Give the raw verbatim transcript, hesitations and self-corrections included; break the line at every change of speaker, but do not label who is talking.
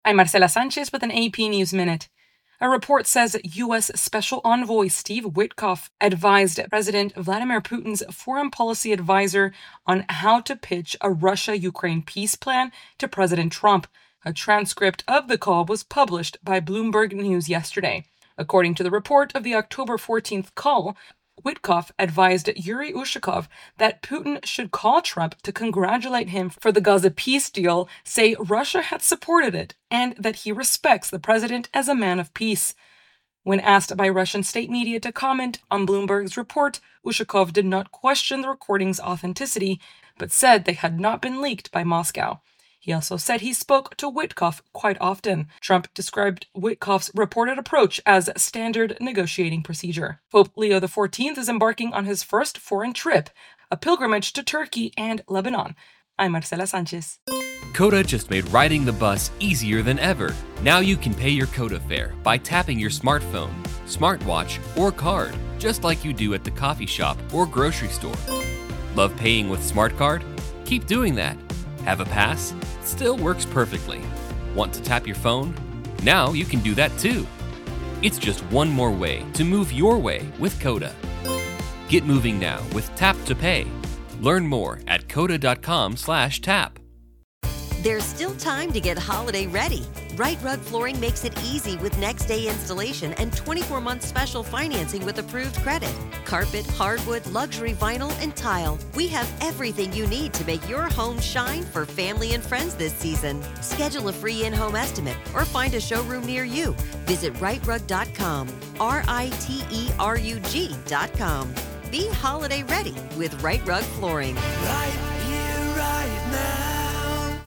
I'm Marcela Sanchez with an A P News Minute. A report says U S Special Envoy Steve Witkoff advised President Vladimir Putin's foreign policy advisor on how to pitch a Russia-Ukraine peace plan to President Trump. A transcript of the call was published by Bloomberg News yesterday. According to the report of the October fourteenth call, Witkoff advised Yuri Ushakov that Putin should call Trump to congratulate him for the Gaza peace deal, say Russia had supported it, and that he respects the president as a man of peace. When asked by Russian state media to comment on Bloomberg's report, Ushakov did not question the recording's authenticity, but said they had not been leaked by Moscow. He also said he spoke to Witkoff quite often. Trump described Witkoff's reported approach as standard negotiating procedure. Pope Leo the fourteenth is embarking on his first foreign trip, a pilgrimage to Turkey and Lebanon. I'm Marcela Sanchez.
Coda just made riding the bus easier than ever. Now you can pay your Coda fare by tapping your smartphone, smartwatch, or card, just like you do at the coffee shop or grocery store. Love paying with Smart Card? Keep doing that. Have a pass? Still works perfectly. Want to tap your phone? Now you can do that too. It's just one more way to move your way with Coda. Get moving now with Tap to Pay. Learn more at coda.com slash tap.
There's still time to get holiday ready. Right Rug Flooring makes it easy with next day installation and twenty-four month special financing with approved credit. Carpet, hardwood, luxury vinyl, and tile. We have everything you need to make your home shine for family and friends this season. Schedule a free in-home estimate or find a showroom near you. Visit right rug dot com, R I T E R U G dot com. Be holiday ready with Right Rug Flooring.
Right